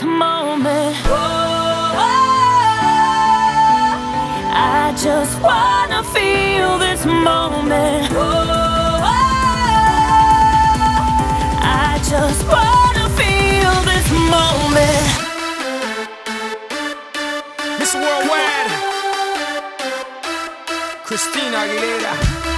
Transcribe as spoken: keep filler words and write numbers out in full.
moment. Oh, I just wanna feel this moment. Oh, I just wanna feel this moment. Miss Worldwide, Christina Aguilera.